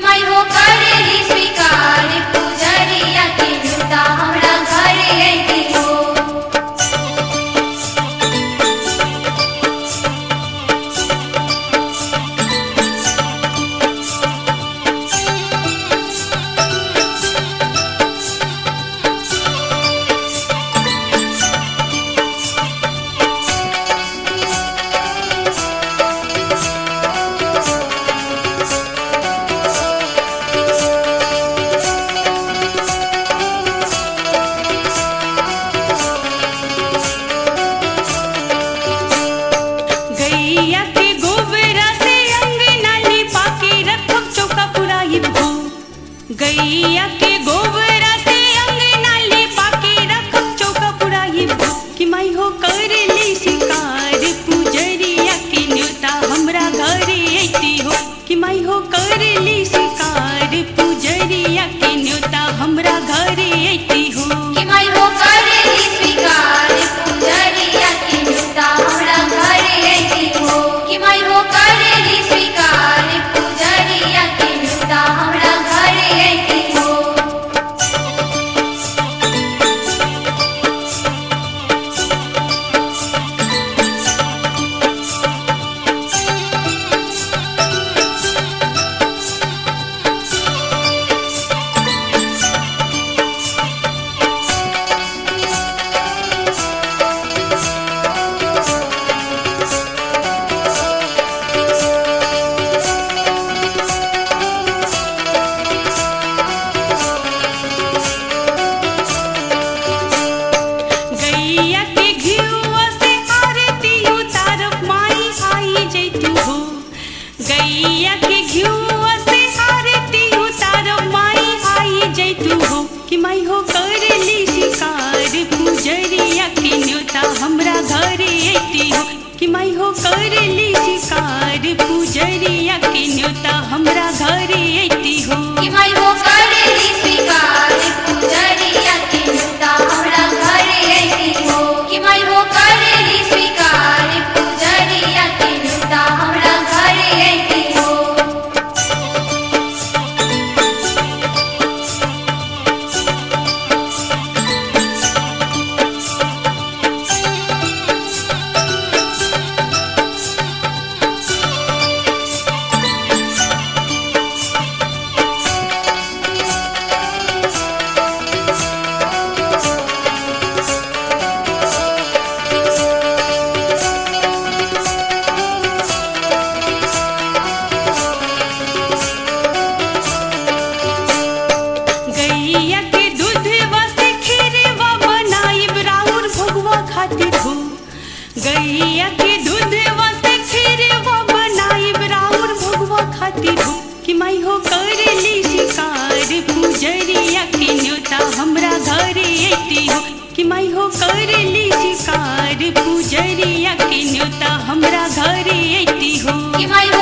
माई हो करेली स्वीकार पुजरिया के न्योता हमरा घरे अइती हो। गैया के गोबरा से अंगना लिपा के रखब चौका पुराइब हो। गैया के गोबरा से अंगना लिपा के रखब चौका पुराइब हो। कि माई हो करेली शिकार पुजरिया के न्योता हमरा घरे अइती हो। कि माई हो करेली शिकार पुजरिया के न्योता हमरा घरे अइती हो। कि माई हो करेली स्वीकार पुजरिया के न्योता हमरा घरे अइती हो। कि माई हो करेली स्वीकार पुजरिया के न्योता हमरा घरे अइती हो। गैया के घिउवा से आरती उतारब माई आई जैतू हो। गैया के घिउवा से आरती उतारब माई आई जैतू हो। कि माई हो करेली शिकार पुजरिया के न्योता हमरा घरे अइती हो। कि माई हो करेली शिकार पुजरिया के न्योता हमरा घरे अइती हो। कि माई हो करेली स्वीकार पुजरिया के न्योता हमरा घरे अइती हो। कि माई हो करेली स्वीकार पुजरिया के न्योता हमरा घरे अइती हो। गैया के दूधवा से खीरवा बनाइब राउर भगवा खातिर हो। गैया के दूधवा से खीरवा बनाइब राउर भगवा खातिर हो। कि माई हो करेली शिकार पुजरिया के न्योता हमरा घरे अइती हो। कि माई हो करेली शिकार पुजरिया के न्योता हमरा घरे अइती हो। कि माई